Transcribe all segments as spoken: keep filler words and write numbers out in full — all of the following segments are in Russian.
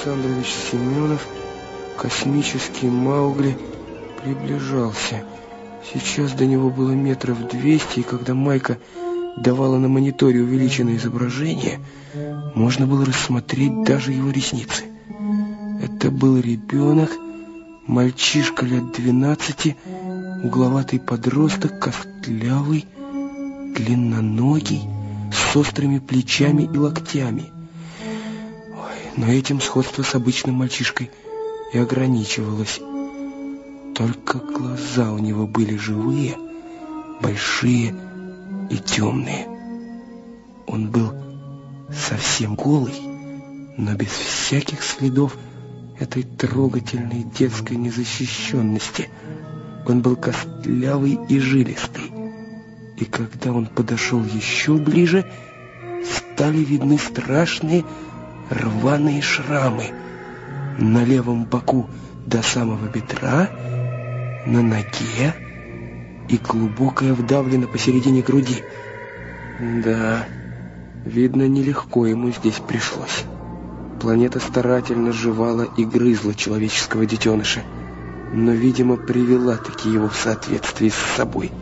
Александрович Семенов, космический Маугли, приближался. Сейчас до него было метров двести, и когда Майка давала на мониторе увеличенное изображение, можно было рассмотреть даже его ресницы. Это был ребенок, мальчишка лет двенадцати, угловатый подросток, костлявый, длинноногий, с острыми плечами и локтями. Ой, но этим сходство с обычным мальчишкой и ограничивалось. Только глаза у него были живые, большие и темные. Он был совсем голый, но без всяких следов этой трогательной детской незащищенности. Он был костлявый и жилистый. И когда он подошел еще ближе, стали видны страшные рваные шрамы на левом боку до самого бедра, на ноге, и глубокая вдавлена посередине груди. Да, видно, нелегко ему здесь пришлось. Планета старательно жевала и грызла человеческого детеныша, но, видимо, привела-таки его в соответствии с собой.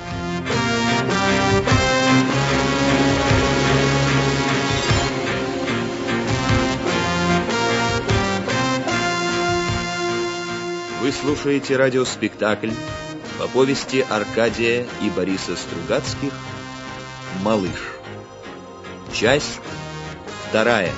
Вы слушаете радиоспектакль по повести Аркадия и Бориса Стругацких «Малыш». Часть вторая.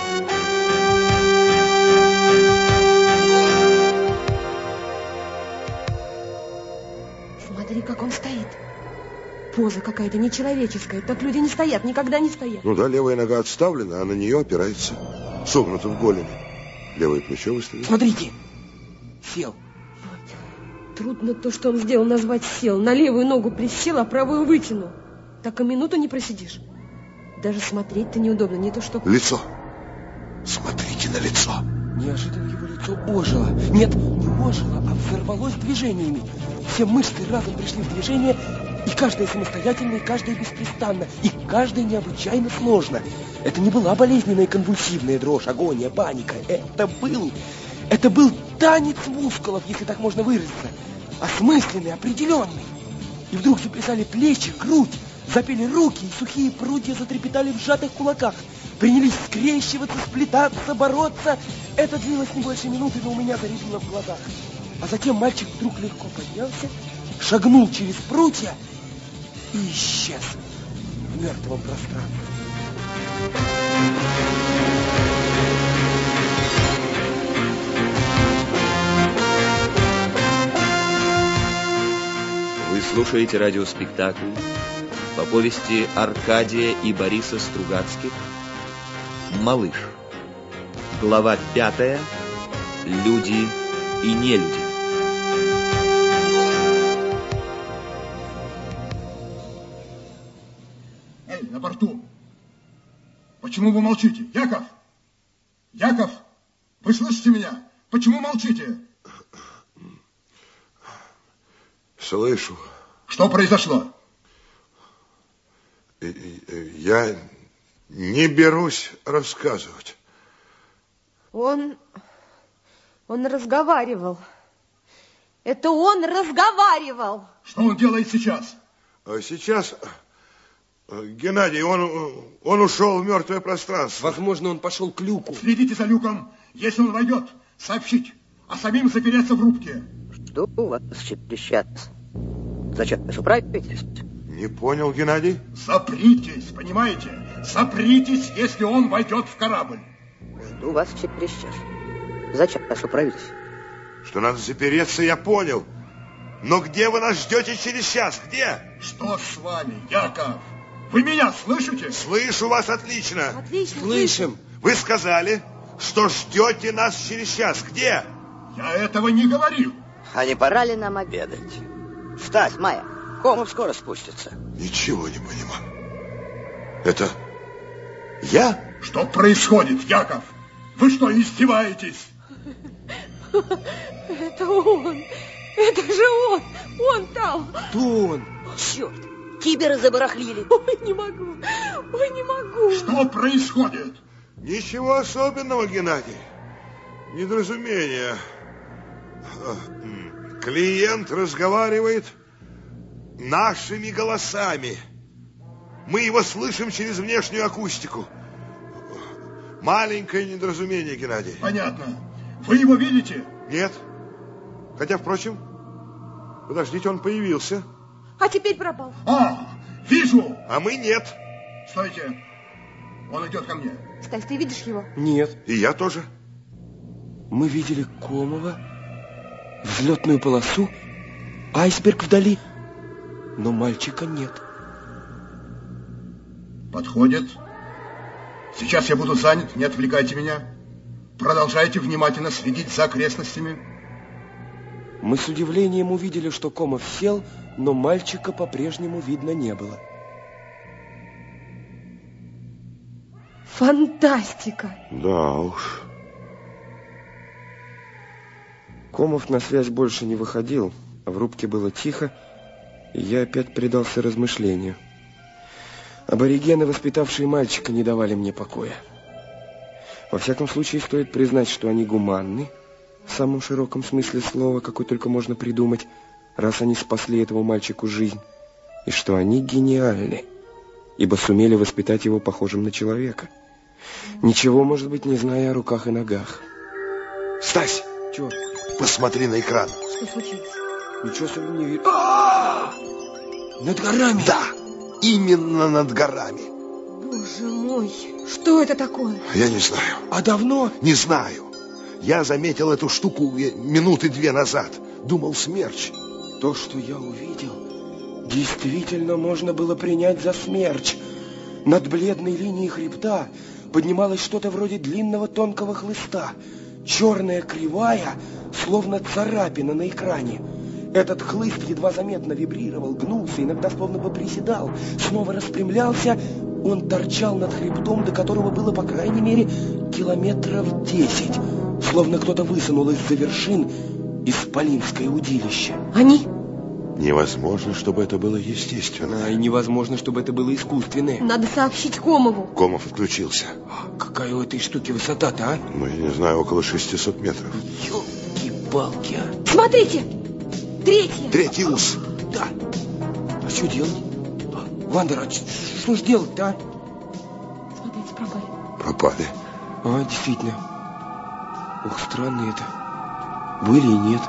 Смотри, как он стоит. Поза какая-то нечеловеческая. Так люди не стоят, никогда не стоят. Ну да, левая нога отставлена, а на нее опирается, согнута в голени. Левое плечо выставлено. Смотрите, сел. Трудно то, что он сделал, назвать сел. На левую ногу присел, а правую вытянул. Так и минуту не просидишь. Даже смотреть-то неудобно, не то что... Лицо. Смотрите на лицо. Неожиданно его лицо ожило. Нет, не ожило, а взорвалось движениями. Все мышцы разом пришли в движение, и каждая самостоятельно, и каждая беспрестанно, и каждая необычайно сложно. Это не была болезненная конвульсивная дрожь, агония, паника. Это был... Это был танец мускулов, если так можно выразиться. Осмысленный, определенный. И вдруг заплясали плечи, грудь, запели руки, и сухие прутья затрепетали в сжатых кулаках. Принялись скрещиваться, сплетаться, бороться. Это длилось не больше минуты, но у меня заребило в глазах. А затем мальчик вдруг легко поднялся, шагнул через прутья и исчез в мертвом пространстве. Вы слушаете радиоспектакль по повести Аркадия и Бориса Стругацких «Малыш». Глава пятая. Люди и нелюди. Эй, на борту! Почему вы молчите? Яков! Яков! Вы слышите меня? Почему молчите? Слышу. Что произошло? Я не берусь рассказывать. Он... Он разговаривал. Это он разговаривал. Что он делает сейчас? Сейчас... Геннадий, он, он ушел в мертвое пространство. Возможно, он пошел к люку. Следите за люком. Если он войдет, сообщить. А самим запереться в рубке. Что у вас сейчас? Зачем вы управитесь? Не понял, Геннадий? Запритесь, понимаете? Запритесь, если он войдет в корабль. Жду вас через час. Зачем вас управитесь? Что надо запереться, я понял. Но где вы нас ждете через час? Где? Что с вами, Яков? Вы меня слышите? Слышу вас отлично. Отлично. Слышим. Вы сказали, что ждете нас через час. Где? Я этого не говорил. А не пора ли нам обедать? Встать, Майя. Комов скоро спустится. Ничего не понимаю. Это я? Что происходит, Яков? Вы что, издеваетесь? Это он. Это же он. Он там. Кто он? Черт, киберы забарахлили. Ой, не могу. Ой, не могу. Что происходит? Ничего особенного, Геннадий. Недоразумение. Клиент разговаривает нашими голосами. Мы его слышим через внешнюю акустику. Маленькое недоразумение, Геннадий. Понятно. Вы его видите? Нет. Хотя, впрочем, подождите, он появился. А теперь пропал. А, вижу. А мы нет. Стойте. Он идет ко мне. Стась, ты видишь его? Нет. И я тоже. Мы видели Комова, взлетную полосу, айсберг вдали, но мальчика нет. Подходит. Сейчас я буду занят, не отвлекайте меня. Продолжайте внимательно следить за окрестностями. Мы с удивлением увидели, что Комов сел, но мальчика по-прежнему видно не было. Фантастика! Да уж. Комов на связь больше не выходил, а в рубке было тихо, и я опять предался размышлению. Аборигены, воспитавшие мальчика, не давали мне покоя. Во всяком случае, стоит признать, что они гуманны, в самом широком смысле слова, какой только можно придумать, раз они спасли этому мальчику жизнь, и что они гениальны, ибо сумели воспитать его похожим на человека, ничего, может быть, не зная о руках и ногах. Стась! Чего? Посмотри на экран. Что случилось? Ничего себе не вижу. А! Над горами? Да, именно над горами. Боже мой, что это такое? Я не знаю. А давно? Не знаю. Я заметил эту штуку минуты две назад. Думал, смерч. То, что я увидел, действительно можно было принять за смерч. Над бледной линией хребта поднималось что-то вроде длинного тонкого хлыста. Черная кривая, словно царапина на экране. Этот хлыст едва заметно вибрировал, гнулся, иногда словно бы приседал, снова распрямлялся. Он торчал над хребтом, до которого было, по крайней мере, километров десять. Словно кто-то высунул из-за вершин исполинское удилище. Они? Невозможно, чтобы это было естественно. А и невозможно, чтобы это было искусственное. Надо сообщить Комову. Комов отключился. А какая у этой штуки высота-то, а? Ну, я не знаю, около шестисот метров. Ёлки-палки, а. Смотрите! Третья! Третий ус. Да. А что делать? Вандер, а что ж делать-то, а? Смотрите, пропали. Пропали. А, действительно. Ох, странно это. Были и нет.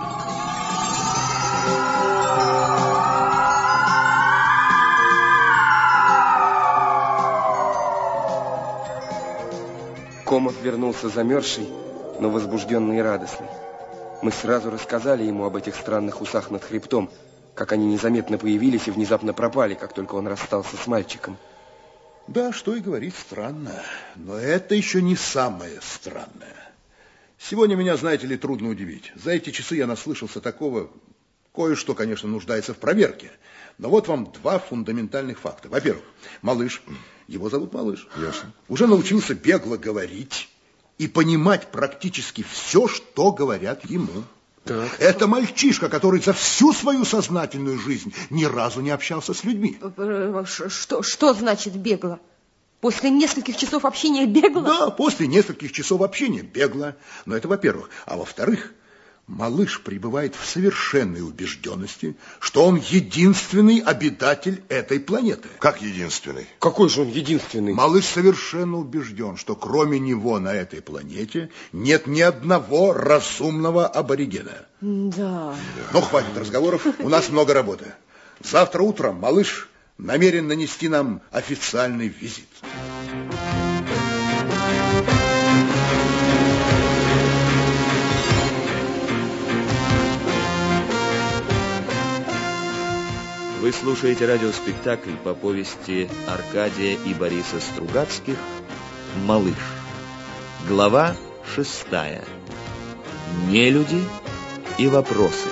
Комов вернулся замерзший, но возбужденный и радостный. Мы сразу рассказали ему об этих странных усах над хребтом, как они незаметно появились и внезапно пропали, как только он расстался с мальчиком. Да, что и говорить, странно. Но это еще не самое странное. Сегодня меня, знаете ли, трудно удивить. За эти часы я наслышался такого... Кое-что, конечно, нуждается в проверке. Но вот вам два фундаментальных факта. Во-первых, малыш, его зовут Малыш, Ясно. уже научился бегло говорить и понимать практически все, что говорят ему. Так. Это мальчишка, который за всю свою сознательную жизнь ни разу не общался с людьми. Что, что значит бегло? После нескольких часов общения бегло? Да, после нескольких часов общения бегло. Но это во-первых. А во-вторых, малыш пребывает в совершенной убежденности, что он единственный обитатель этой планеты. Как единственный? Какой же он единственный? Малыш совершенно убежден, что кроме него на этой планете нет ни одного разумного аборигена. Да. Ну, хватит разговоров, у нас много работы. Завтра утром малыш намерен нанести нам официальный визит. Вы слушаете радиоспектакль по повести Аркадия и Бориса Стругацких «Малыш». Глава шестая. Нелюди и вопросы.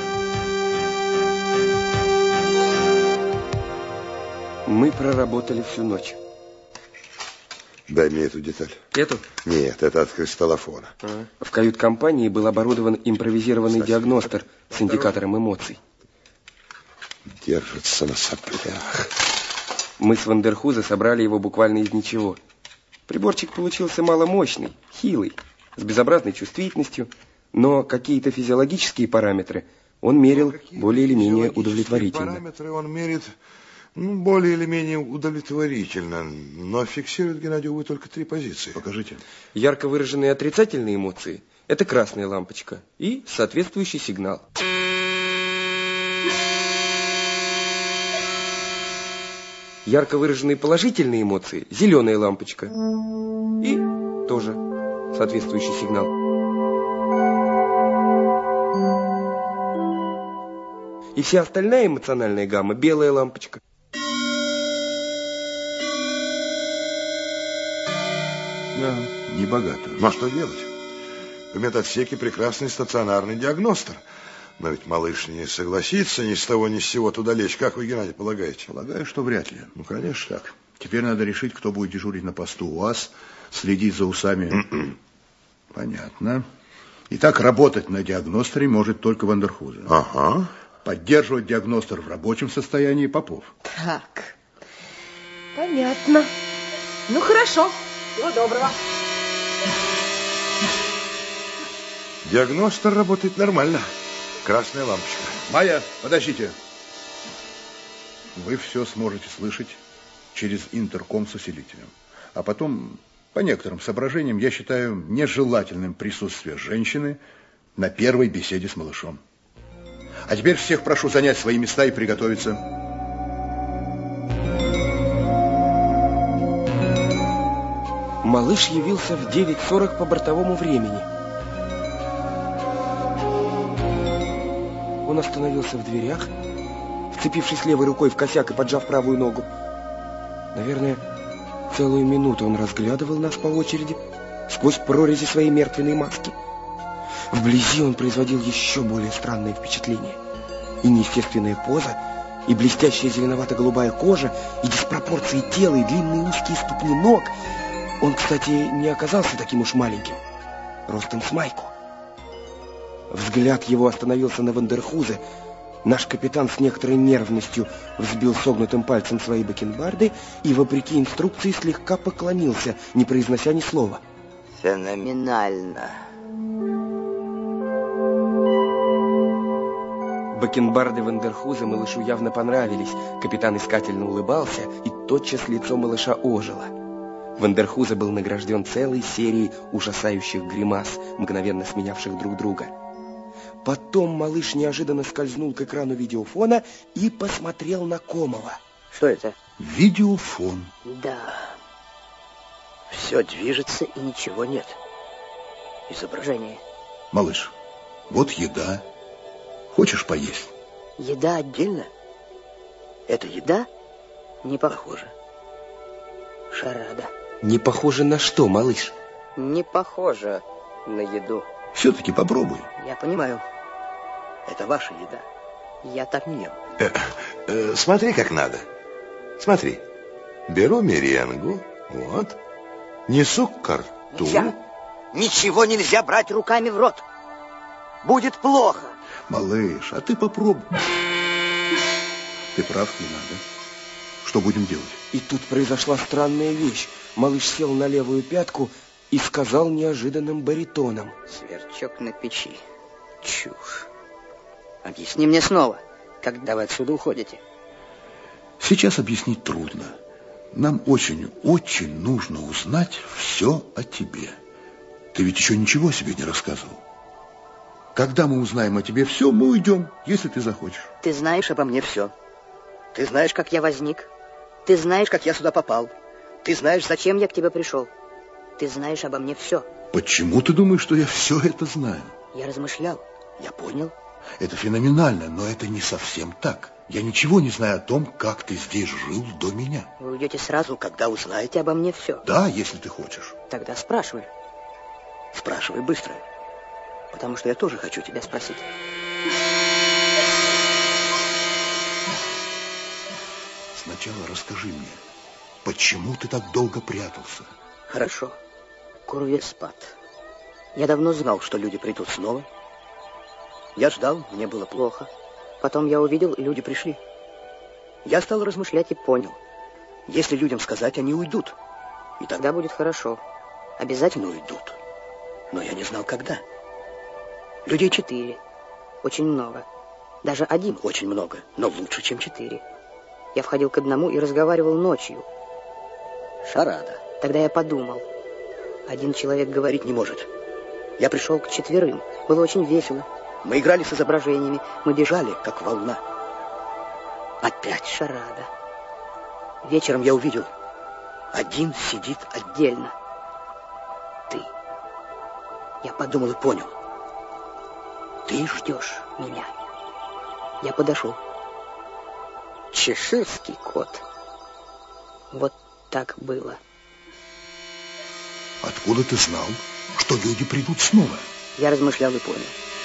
Мы проработали всю ночь. Дай мне эту деталь. Эту? Нет, это от кристаллофона. А. В кают-компании был оборудован импровизированный Кстати, диагностер с индикатором эмоций. Держится на соплях. Мы с Вандерхуза собрали его буквально из ничего. Приборчик получился маломощный, хилый. с безобразной чувствительностью, но какие-то физиологические параметры он мерил ну, более или менее удовлетворительно. Параметры он мерит ну, более или менее удовлетворительно, но фиксирует, Геннадий, увы, только три позиции. Покажите. Ярко выраженные отрицательные эмоции – это красная лампочка и соответствующий сигнал. Ярко выраженные положительные эмоции – зеленая лампочка и тоже соответствующий сигнал. И вся остальная эмоциональная гамма – белая лампочка. Да, небогато. Ну а что делать? В медотсеке прекрасный стационарный диагностер. Но ведь малыш не согласится ни с того ни с сего туда лечь. Как вы, Геннадий, полагаете? Полагаю, что вряд ли. Ну, конечно. Так, теперь надо решить, кто будет дежурить на посту у вас, следить за усами. Понятно. Итак, работать на диагностере может только Вандерхузе. Ага. Поддерживать диагностер в рабочем состоянии Попов. Так, понятно. Ну, хорошо. Всего доброго. Диагностер работает нормально. Красная лампочка. Майя, подождите. Вы все сможете слышать через интерком с усилителем. А потом, по некоторым соображениям, я считаю нежелательным присутствие женщины на первой беседе с малышом. А теперь всех прошу занять свои места и приготовиться. Малыш явился в девять сорок по бортовому времени. Он остановился в дверях, вцепившись левой рукой в косяк и поджав правую ногу. Наверное, целую минуту он разглядывал нас по очереди сквозь прорези своей мертвенной маски. Вблизи он производил еще более странное впечатление. И неестественная поза, и блестящая зеленовато-голубая кожа, и диспропорции тела, и длинные узкие ступни ног. Он, кстати, не оказался таким уж маленьким, ростом с майку. Взгляд его остановился на Вандерхузе. Наш капитан с некоторой нервностью взбил согнутым пальцем свои бакенбарды и, вопреки инструкции, слегка поклонился, не произнося ни слова. Феноменально. Бакенбарды Вандерхуза малышу явно понравились. Капитан искательно улыбался, и тотчас лицо малыша ожило. Вандерхуза был награжден целой серией ужасающих гримас, мгновенно сменявших друг друга. Потом малыш неожиданно скользнул к экрану видеофона и посмотрел на Комова. Что это? Видеофон. Да. Все движется и ничего нет. Изображение. Малыш, вот еда. Хочешь поесть? Еда отдельно? Это еда? Не похоже. Шарада. Не похоже на что, малыш? Не похоже на еду. Все-таки попробуй. Я понимаю. Это ваша еда. Я так не ем. Э, э, смотри, как надо. Смотри. Беру меренгу. Вот. Несу к рту. Нельзя. Ничего нельзя брать руками в рот. Будет плохо. Малыш, а ты попробуй. Ты прав, не надо. Что будем делать? И тут произошла странная вещь. Малыш сел на левую пятку и сказал неожиданным баритоном. Сверчок на печи. Чушь. Объясни мне снова, когда вы отсюда уходите. Сейчас объяснить трудно. Нам очень-очень нужно узнать все о тебе. Ты ведь еще ничего о себе не рассказывал. Когда мы узнаем о тебе все, мы уйдем, если ты захочешь. Ты знаешь обо мне все. Ты знаешь, как я возник. Ты знаешь, как я сюда попал. Ты знаешь, зачем я к тебе пришел. Ты знаешь обо мне все. Почему ты думаешь, что я все это знаю? Я размышлял. Я понял. Это феноменально, но это не совсем так. Я ничего не знаю о том, как ты здесь жил до меня. Вы уйдете сразу, когда узнаете обо мне все. Да, если ты хочешь. Тогда спрашивай. Спрашивай быстро. Потому что я тоже хочу тебя спросить. Сначала расскажи мне, почему ты так долго прятался? Хорошо. Курвеспад. Я давно знал, что люди придут снова. Я ждал, мне было плохо. Потом я увидел, люди пришли. Я стал размышлять и понял. Если людям сказать, они уйдут. И тогда будет хорошо. Обязательно уйдут. но я не знал, когда. Людей четыре. Очень много. Даже один очень много, но лучше, чем четыре. Я входил к одному и разговаривал ночью. Шарада. Тогда я подумал. Один человек говорить не может. Я пришел к четверым. Было очень весело. Мы играли с изображениями. Мы бежали, как волна. Опять шарада. Вечером я увидел. Один сидит отдельно. Ты. Я подумал и понял. Ты ждешь меня. Я подошел. Чеширский кот. Вот так было. Откуда ты знал, что люди придут снова? Я размышлял и понял.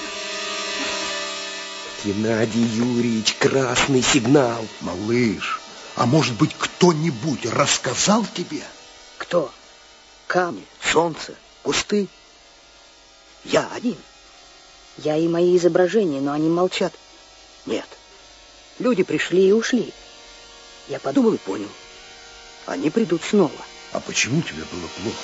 Геннадий Юрьевич, красный сигнал. Малыш, а может быть, кто-нибудь рассказал тебе? Кто? Камни, солнце, кусты. Я один. Я и мои изображения, но они молчат. Нет. Люди пришли и ушли. Я подумал и понял. Они придут снова. А почему тебе было плохо?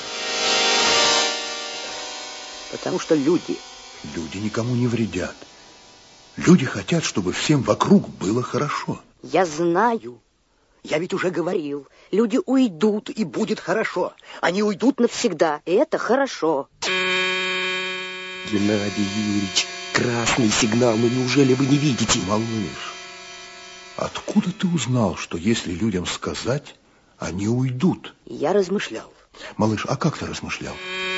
Потому что люди... Люди никому не вредят. Люди хотят, чтобы всем вокруг было хорошо. Я знаю. Я ведь уже говорил. Люди уйдут, и будет хорошо. Они уйдут навсегда, и это хорошо. Геннадий Юрьевич, красный сигнал, ну неужели вы не видите? Малыш, откуда ты узнал, что если людям сказать, они уйдут? Я размышлял. Малыш, а как ты размышлял?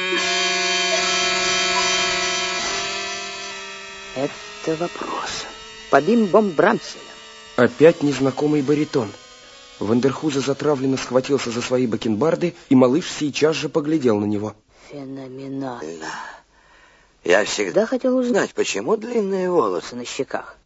Это вопрос. По бим-бом Брамселя. Опять незнакомый баритон. Вандерхузе затравленно схватился за свои бакенбарды, и малыш сейчас же поглядел на него. Феноменально. Я всегда хотел узнать, почему длинные волосы на щеках.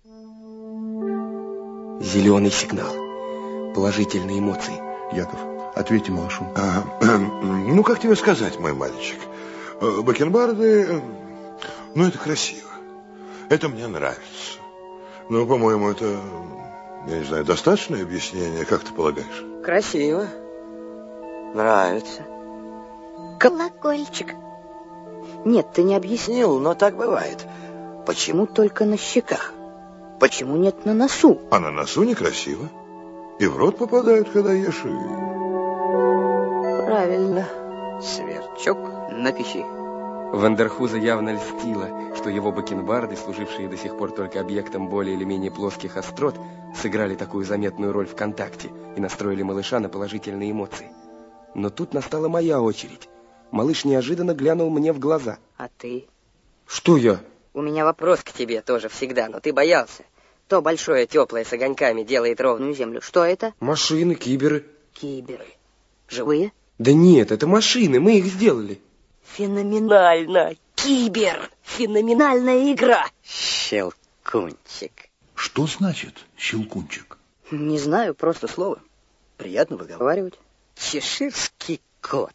Зеленый сигнал. Положительные эмоции. Яков, ответьте малышу. А, ну, как тебе сказать, мой мальчик? Бакенбарды, ну, это красиво. Это мне нравится. Но, по-моему, это, я не знаю, достаточное объяснение, как ты полагаешь? Красиво. Нравится. Колокольчик. Нет, ты не объяснил, но так бывает. Почему только на щеках? Почему нет на носу? А на носу некрасиво. И в рот попадают, когда ешь. И... Правильно. Сверчок на пищи. Вандерхузе явно льстило, что его бакенбарды, служившие до сих пор только объектом более или менее плоских острот, сыграли такую заметную роль в контакте и настроили малыша на положительные эмоции. Но тут настала моя очередь. Малыш неожиданно глянул мне в глаза. А ты? Что я? У меня вопрос к тебе тоже всегда, но ты боялся. То большое, теплое, с огоньками делает ровную землю. Что это? Машины, киберы. Киберы. Живые? Да нет, это машины, мы их сделали. Феноменально! Кибер! Феноменальная игра! Щелкунчик. Что значит щелкунчик? Не знаю, просто слово. Приятно выговаривать. Чеширский кот.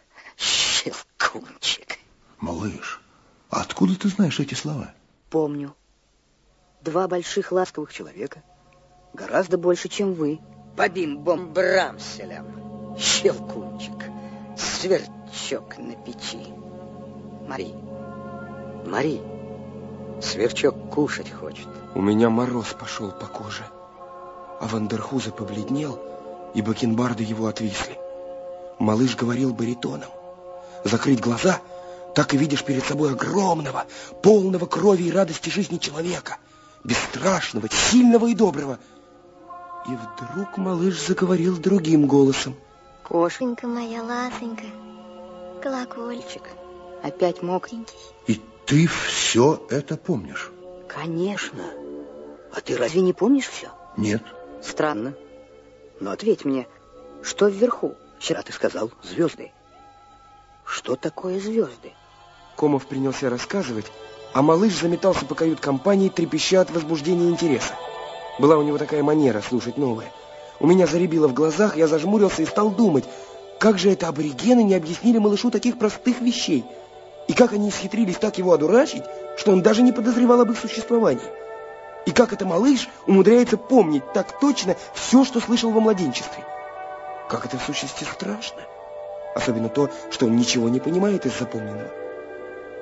Щелкунчик. Малыш, а откуда ты знаешь эти слова? Помню. Два больших ласковых человека. Гораздо больше, чем вы. По бим-бом Брамселям. Щелкунчик. Сверчок на печи. Мари. Мари. Сверчок кушать хочет. У меня мороз пошел по коже. А Вандерхузе побледнел, и бакенбарды его отвисли. Малыш говорил баритоном. Закрыть глаза, так и видишь перед собой огромного, полного крови и радости жизни человека. Бесстрашного, сильного и доброго. И вдруг малыш заговорил другим голосом. Кошенька моя ласенька, колокольчик. Опять мокренький. И ты все это помнишь? Конечно. А ты разве не помнишь все? Нет. Странно. Но ответь мне, что вверху? Вчера ты сказал звезды. Что такое звезды? Комов принялся рассказывать, а малыш заметался по кают-компании, трепеща от возбуждения и интереса. Была у него такая манера слушать новое. У меня заребило в глазах, я зажмурился и стал думать, как же это аборигены не объяснили малышу таких простых вещей, и как они исхитрились так его одурачить, что он даже не подозревал об их существовании. И как это малыш умудряется помнить так точно все, что слышал во младенчестве. Как это в сущности страшно. Особенно то, что он ничего не понимает из запомненного.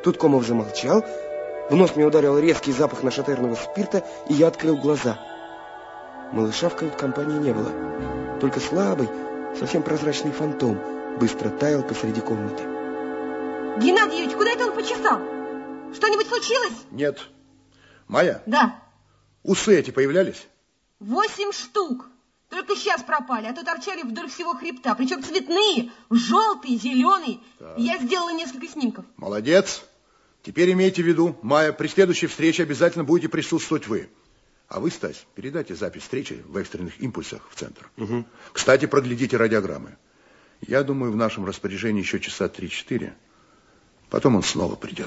Тут Комов замолчал, в нос мне ударил резкий запах нашатырного спирта, и я открыл глаза. Малыша в кают-компании не было. Только слабый, совсем прозрачный фантом быстро таял посреди комнаты. Геннадий Юрьевич, куда это он почесал? Что-нибудь случилось? Нет. Майя? Да. Усы эти появлялись? Восемь штук. Только сейчас пропали, а то торчали вдоль всего хребта. Причем цветные, желтые, зеленые. Я сделала несколько снимков. Молодец. Теперь имейте в виду, Майя, при следующей встрече обязательно будете присутствовать вы. А вы, Стась, передайте запись встречи в экстренных импульсах в центр. Угу. Кстати, проглядите радиограммы. Я думаю, в нашем распоряжении еще часа три-четыре. Потом он снова придет.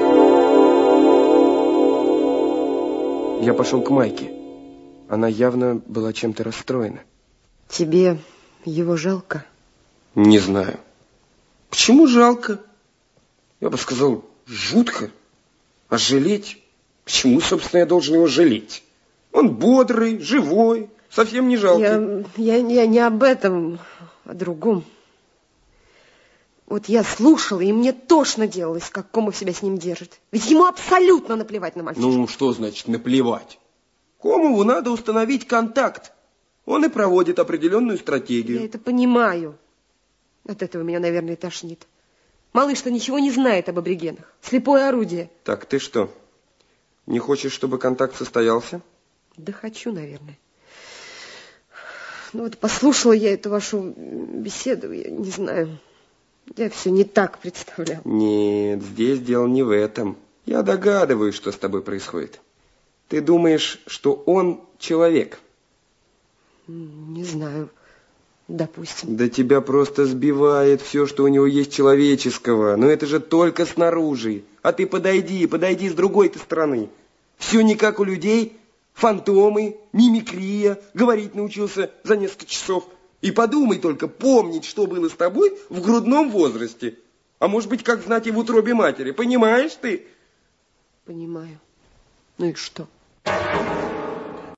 Я пошел к Майке. Она явно была чем-то расстроена. Тебе его жалко? Не знаю. Почему жалко? Я бы сказал, жутко. А жалеть? Почему, собственно, я должен его жалеть? Он бодрый, живой, совсем не жалкий. Я, я, я не об этом, о другом. Вот я слушала, и мне тошно делалось, как Комов себя с ним держит. Ведь ему абсолютно наплевать на мальчишку. Ну, что значит наплевать? Комову надо установить контакт. Он и проводит определенную стратегию. Я это понимаю. От этого меня, наверное, тошнит. Малыш-то ничего не знает об аборигенах. Слепое орудие. Так, ты что, не хочешь, чтобы контакт состоялся? Да хочу, наверное. Ну вот послушала я эту вашу беседу, я не знаю... Я все не так представлял. Нет, здесь дело не в этом. Я догадываюсь, что с тобой происходит. Ты думаешь, что он человек? Не знаю. Допустим. Да тебя просто сбивает все, что у него есть человеческого. Но это же только снаружи. А ты подойди, подойди с другой-то стороны. Все не как у людей. Фантомы, мимикрия. Говорить научился за несколько часов. И подумай только, помнить, что было с тобой в грудном возрасте. А может быть, как знать и в утробе матери. Понимаешь ты? Понимаю. Ну и что?